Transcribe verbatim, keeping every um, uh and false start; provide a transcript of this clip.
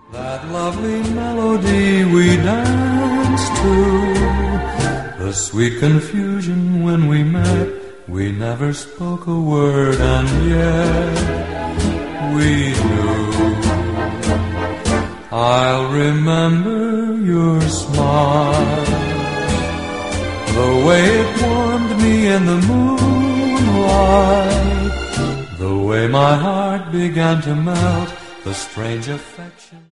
That lovely melody we danced to, the sweet confusion when we met, we never spoke a word and yet we knew. I'll remember your smile, the way it warmed me in the moonlight, the way my heart began to melt, the strange affection.